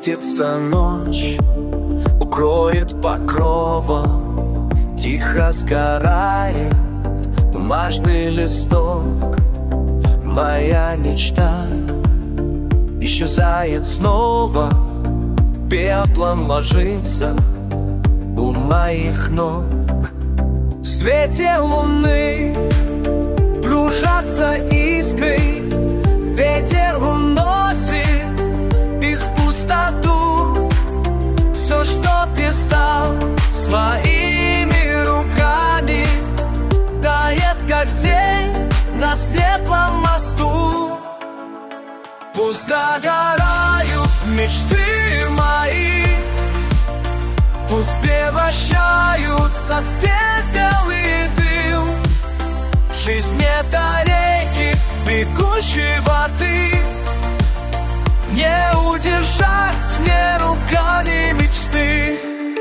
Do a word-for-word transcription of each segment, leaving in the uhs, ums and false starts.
Спустится ночь, укроет покровом, тихо сгорает бумажный листок. Моя мечта исчезает снова, пеплом ложится у моих ног. В свете луны кружатся искры, ветер уносит их в пустоту. Все, что писал своими руками, тает, как день на светлом мосту. Пусть догорают мечты мои, пусть превращаются в пепел и дым. Жизнь это реки бегущей воды, не удержать мне руками мечты.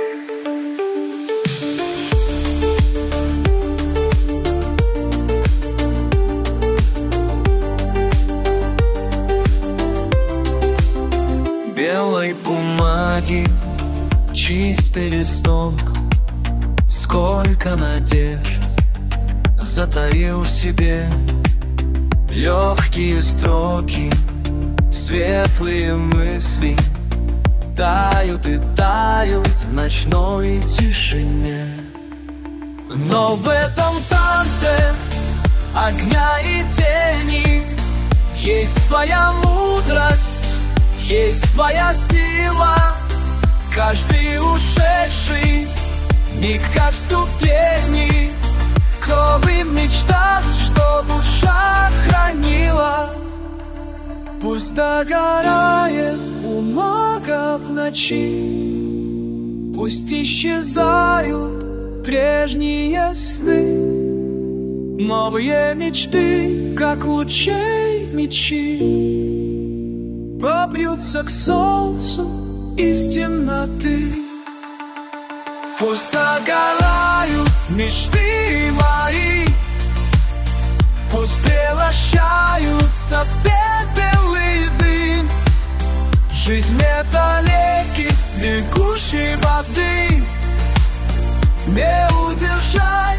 Белой бумаги чистый листок, сколько надежд затаил в себе. Легкие строки, светлые мысли тают и тают в ночной тишине. Но в этом танце огня и тени есть своя мудрость, есть своя сила. Каждый ушедший миг как ступени к новым мечтам, что душа хранила. Пусть догорает бумага в ночи, пусть исчезают прежние сны. Новые мечты, как лучей мечи, пробьются к солнцу из темноты. Пусть догорают мечты мои, пусть превращаются в пепел и дым. Жизнь это реки бегущей воды, не удержать